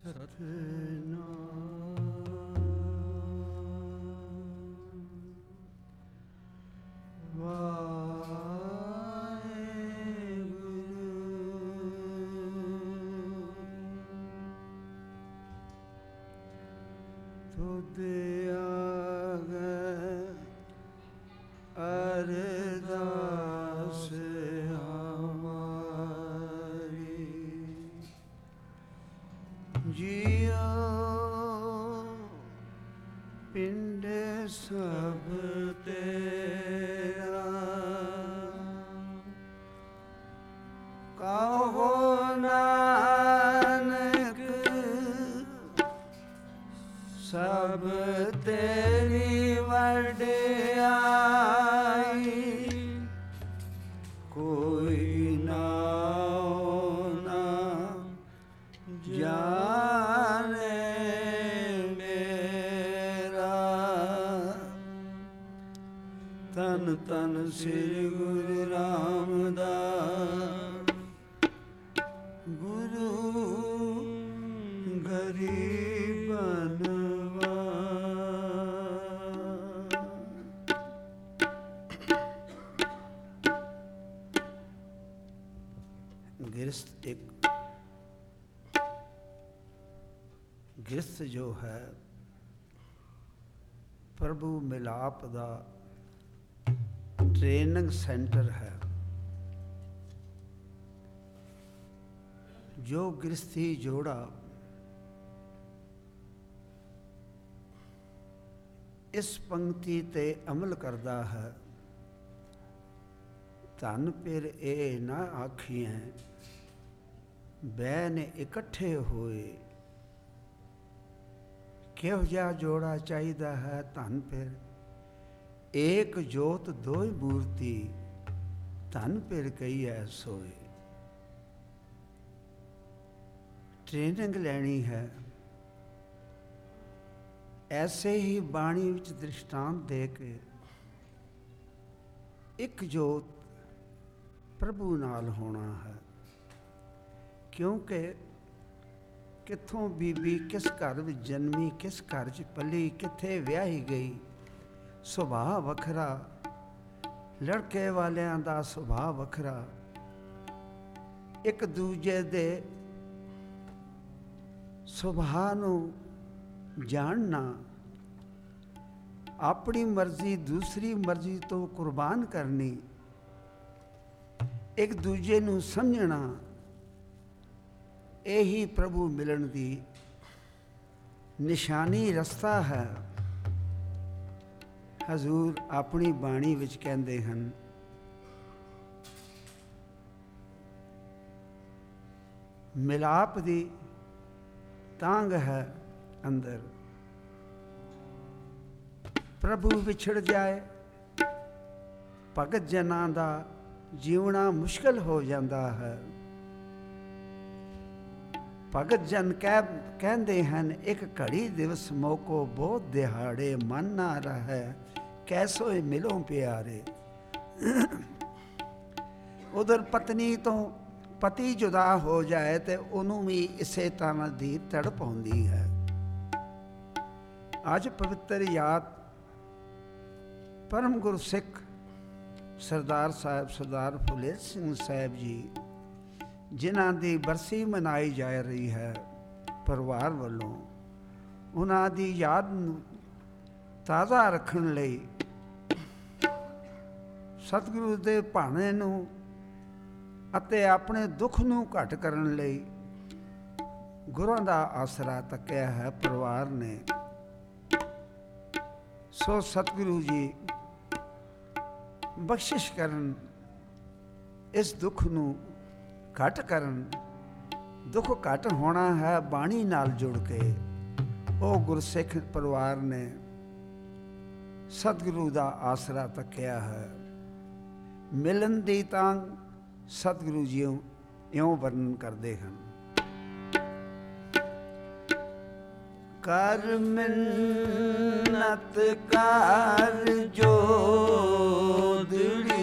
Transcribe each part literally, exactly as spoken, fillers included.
गृहस्थ एक गृहस्थ जो है प्रभु मिलाप का ट्रेनिंग सेंटर है। जो गृहस्थी जोड़ा इस पंक्ति ते अमल करता है, धन फिर ए ना आखिए बैन इकट्ठे होए। किहो जिहा जोड़ा चाहिदा है धन फिर एक जोत दोई मूर्ति, धन फिर कई है सोए। ट्रेनिंग लेनी है। ऐसे ही बाणी विच दृष्टांत दे के एक जोत प्रभु नाल होना है। क्योंकि कित्थों बीबी किस घर विच जन्मी, किस घर च पली, कित्थे विआही गई, सुभाव वखरा, लड़के वालियां दा सुभाव वखरा। एक दूजे दे सुभाव नूं जानना, अपनी मर्जी दूसरी मर्जी तो कुर्बान करनी, एक दूजे नूं समझना, यही प्रभु मिलन दी निशानी रस्ता है। हजूर अपनी बाणी विच कहंदे हन, मिलाप दी तांग है अंदर। प्रभु विछड़ जाए भगत जनां दा जीवना मुश्किल हो जाता है। भगत जन कह कहते हैं, एक घड़ी दिवस मोको बहुत दिहाड़े, मन ना रहे कैसो मिलो प्यारे। उधर पत्नी तो पति जुदा हो जाए तो उन्होंने भी इसे तरह की तड़प आती है। अज पवित्र याद परम गुरु सिख सरदार साहब सरदार फुलेर सिंह साहब जी, जिन्हां दी बरसी मनाई जा रही है परिवार वालों, उन्हां दी याद ताज़ा रखण लई सतगुरु दे भाणे नूं अते अपने दुख नूं घट करन लई गुरुआं दा आसरा तक्या है परिवार ने। सो सतगुरु जी बख्शिश करन, इस दुख नूं घट करन। दुख घट होना है बाणी नाल जुड़ के। वो गुरसिख परिवार ने सतगुरु दा आसरा तक्या है। मिलन दी तांग सतगुरु जी इउं वर्णन करते हैं, कर मिन्नत कर जोदड़ी,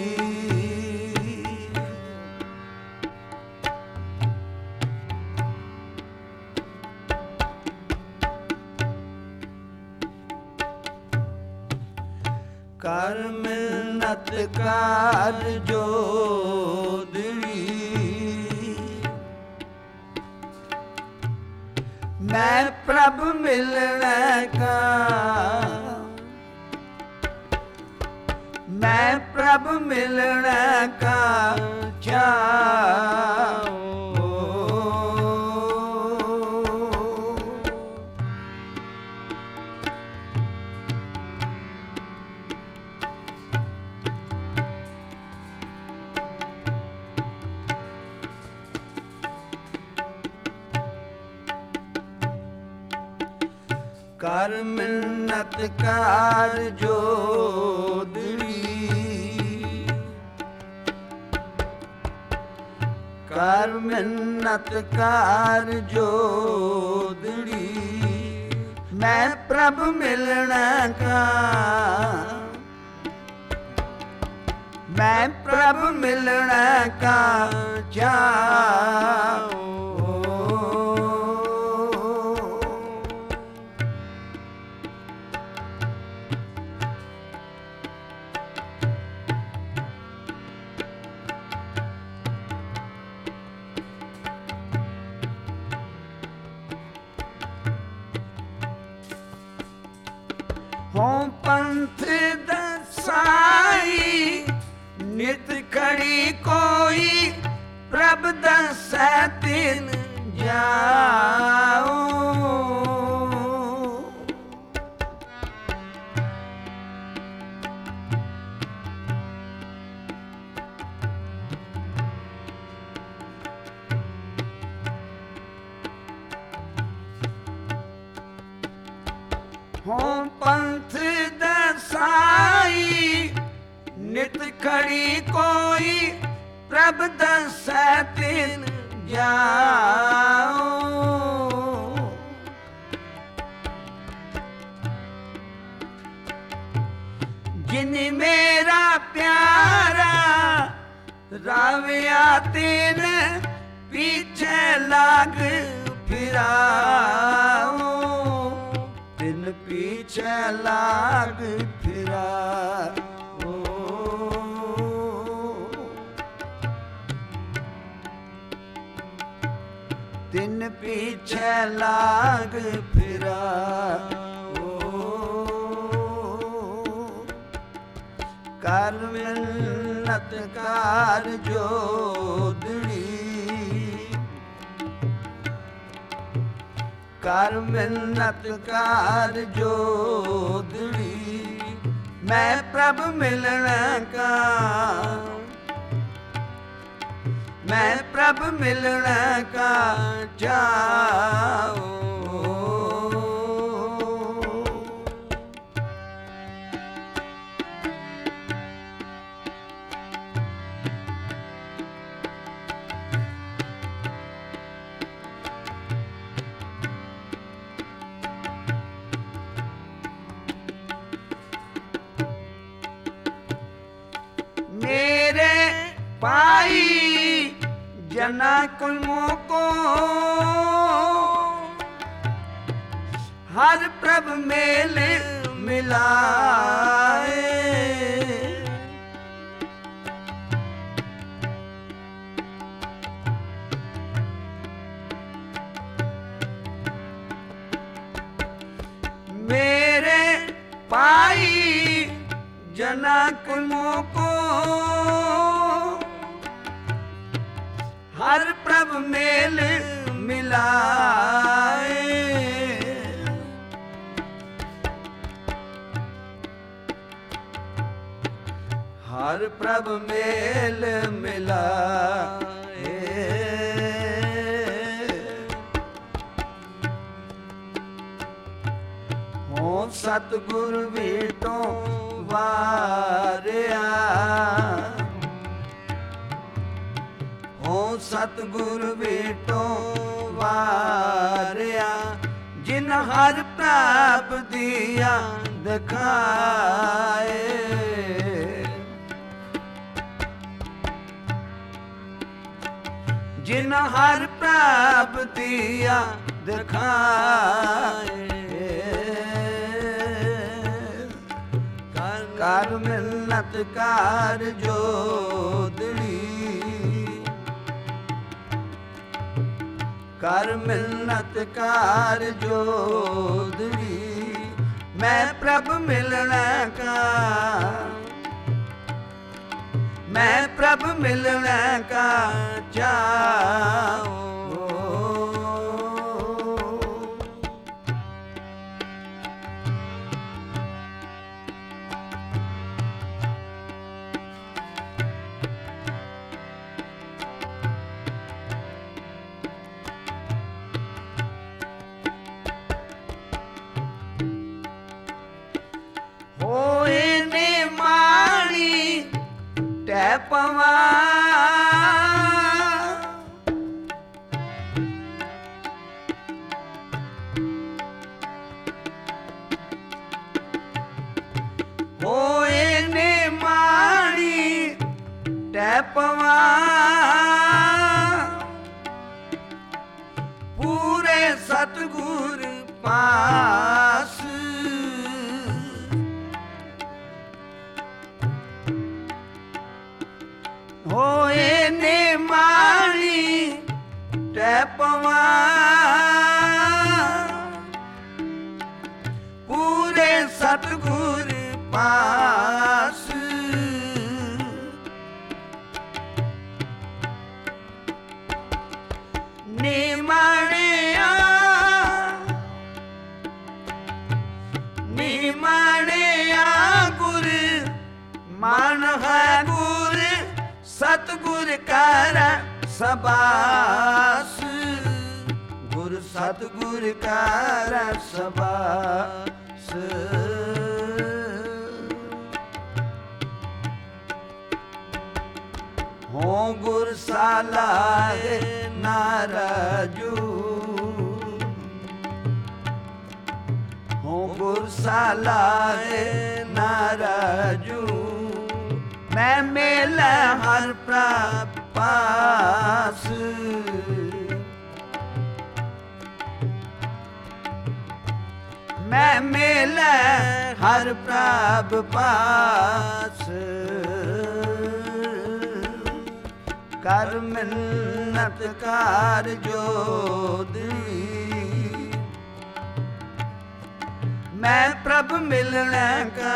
ਕਰ ਮਿੰਨਤ ਕਾਰ ਜੋਦੜੀ, ਮੈਂ ਪ੍ਰਭ ਮਿਲਣਾ ਕਾ, ਮੈਂ ਪ੍ਰਭ ਮਿਲਣਾ ਕਾ ਚਾਉ। ਕਰ ਮਿੰਨਤ ਕਾਰ ਜੋਦੜੀ, ਕਰ ਮਿੰਨਤ ਕਾਰ ਜੋਦੜੀ, ਮੈਂ ਪ੍ਰਭ ਮਿਲਣਾ ਕਾ, ਮੈਂ ਪ੍ਰਭ ਮਿਲਣਾ ਕਾ ਚਾਉ। ਹੋਂ ਪੰਥ ਦਸਾਈ, ਨਿਤ ਖੜੀ ਕੋਈ, ਪ੍ਰਭ ਦਸੈ ਤਿਨ ਜਾਉ। ਹੋਂ ਪੰਥ ਦਸਾਈ, ਨਿਤ ਖੜੀ ਕੋਈ, ਪ੍ਰਭ ਦਸੈ ਤਿਨ ਜਾਉ। ਜਿਨ ਮੇਰਾ ਪਿਆਰਾ ਰਾਵਿਆ ਤਿਨ ਪੀਛੇ ਲਾਗ ਫਿਰਾਉ, ਤਿਨ ਪੀਛੇ ਲਾਗ ਫਿਰਾਉ। ਤਿਨ ਪੀਛੇ ਲਾਗ ਫਿਰਾਉ। ਕਰ ਮਿੰਨਤ ਕਾਰ ਜੋਦੜੀ, ਕਰ ਮਿੰਨਤ ਕਾਰ ਜੋਦੜੀ, ਮੈਂ ਪ੍ਰਭ ਮਿਲਣਾ ਕਾ, ਮੈਂ ਪ੍ਰਭ ਮਿਲਣਾ ਕਾ ਚਾਉ। ਮੇਰੇ ਪਾਈ ਜਨਾ ਕੁਲਮੋ ਕੋ, ਹਰ ਪ੍ਰਭ ਮੇਲ ਮਿਲਾਏ। ਮੇਰੇ ਪਾਈ जना कुलों को हर प्रभ मेल मिलाए। हर प्रभ मेल मिलाए। हो सतगुर भेटो वारिया, हो सतगुर भेटो वारिया, जिन हर प्राप दिया दिखाए। जिन हर प्राप दिया दिखाए। कर ਕਰ ਮਿੰਨਤ ਕਾਰ ਜੋਦੜੀ, ਕਰ ਮਿੰਨਤ ਕਾਰ ਜੋਦੜੀ, ਮੈਂ ਪ੍ਰਭ ਮਿਲਣਾ ਕਾ, ਮੈਂ ਪ੍ਰਭ ਮਿਲਣਾ ਕਾ ਚਾਉ। ਹੋਏ ਨੇ ਮਾਣੀ ਟੈ ਪਵਾ, ਹੋਏ ਨੇ ਮਾਣੀ ਟੈ ਪਵਾ, ਪੂਰੇ ਸਤਿਗੁਰ ਪਾਸ, ਹੋਏ ਨੇ ਮਾਣੀ ਟੈ ਪਵਾ, ਪੂਰੇ ਸਤਿਗੁਰ ਪਾਸ, ਨੀ ਮਾਣਿਆ, ਨੀ ਮਾਣਿਆ ਗੁਰ ਮਨ ਹੈ ਗੁਰ, ਸਤਿਗੁਰ ਕਰ ਸਬਾਸ, ਗੁਰ ਸਤਿਗੁਰ ਕਰ ਸਬਾਸ। ਹੋ ਗੁਰ ਸਾਲਾਏ ਨਾਰਾਜੂ, ਹੋ ਗੁਰ ਸਾਲਾਏ ਨਾਰਾਜੂ, ਮੈਂ ਮਿਲ ਹਰ ਪ੍ਰਭ ਪਾਸ, ਮੈਂ ਮਿਲ ਹਰ ਪ੍ਰਭ ਪਾਸ, ਕਰ ਮਿੰਨਤ ਕਾਰ ਜੋਦੜੀ, ਮੈਂ ਪ੍ਰਭ ਮਿਲਣਾ ਕਾ,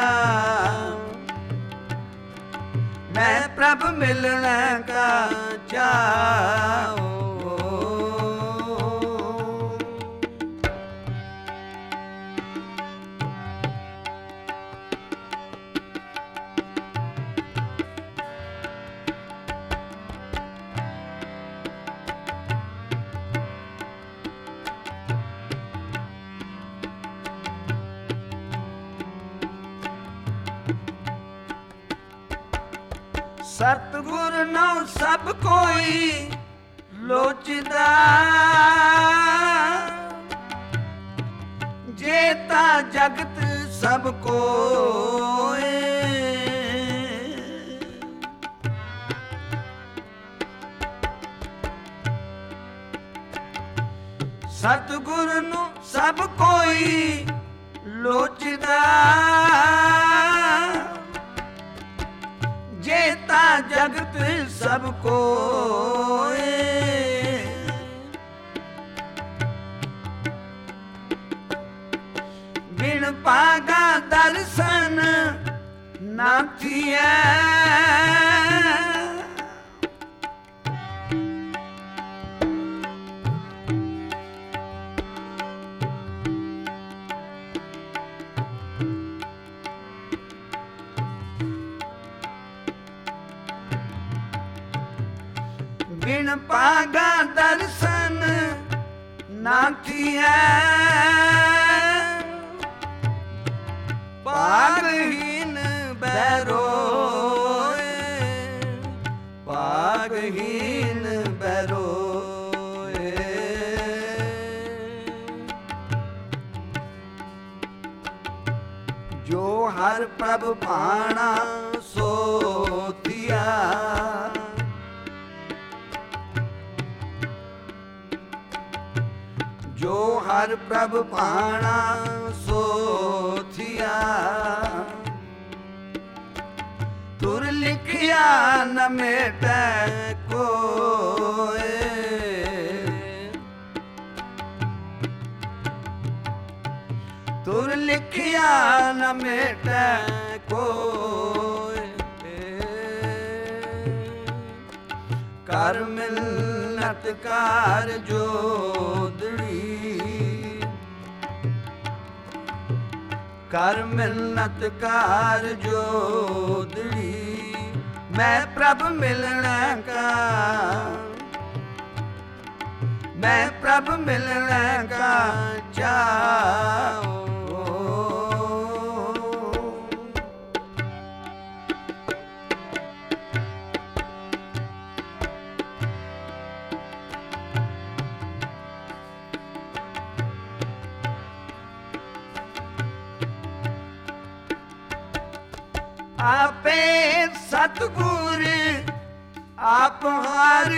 ਮੈਂ ਪ੍ਰਭ ਮਿਲਣਾ ਕਾ ਚਾਉ। ਸਤਿਗੁਰ ਨਉ ਸਭ ਕੋਈ ਲੋਚਦਾ, ਜੇਤਾ ਜਗਤ ਸਭ ਕੋਏ, ਸਤਿਗੁਰ ਨੂੰ ਸਭ ਕੋਈ ਲੋਚਦਾ, ਜੇਤਾ ਜਗਤ ਸਭ ਕੋਏ, ਬਿਨ ਪਾਗਾ ਦਰਸ਼ਨ ਨਾ ਥੀਐ, ਬਿਨ ਪਾਗਾ ਦਰਸ਼ਨ ਨਾ ਥੀਐ, ਪਾਗਹੀਨ ਬੈਰੋਏ, ਪਾਗਹੀਨ ਬੈਰੋਏ, ਜੋ ਹਰ ਪ੍ਰਭ ਭਾਣਾ ਸੋ ਥੀਆ, ਜੋ ਹਰ ਪ੍ਰਭ ਭਾਣਾ ਸੋ ਥੀਆ, लिखिया न मेटै कोय, तुर लिखिया न मेटै कोय, कर मिलत कार जोदड़ी, कर मिलत कार जोदड़ी, मैं प्रभ मिलने का, मैं प्रभ मिलने का चाहूं। आपे सतगुर आप हार,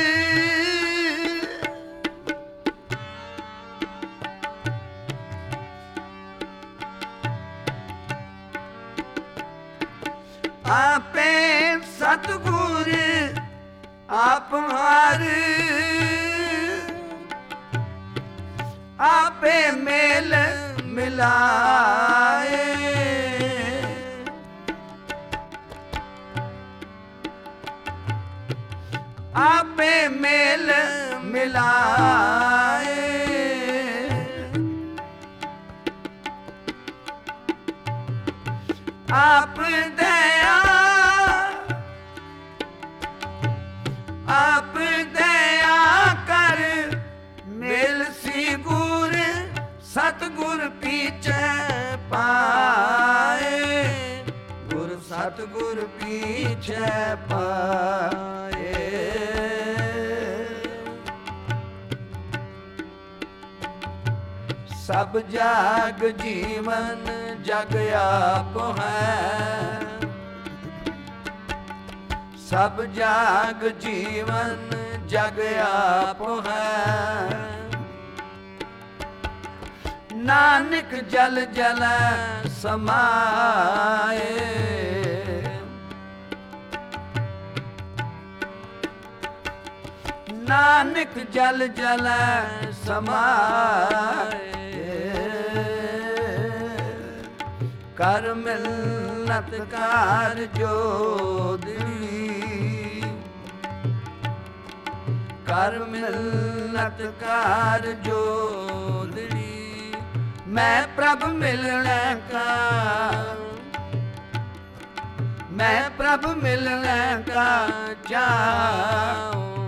आपे सतगुर आप हार, आपे मेल मिलाए, आपे मेल मिलाए, आप दया, आप दया कर मिल सी गुर, सतगुर पीछे पाए, गुर सतगुर पीछे पाए। सब जाग जीवन जग आप है, सब जाग जीवन जग आप है, नानक जल जल समाए, नानक जल जल समाए, कर मिलत कार जोदड़ी, कर मिलत कार जोदड़ी, मैं प्रभ मिलने का, मैं प्रभ मिलने का चाहूं।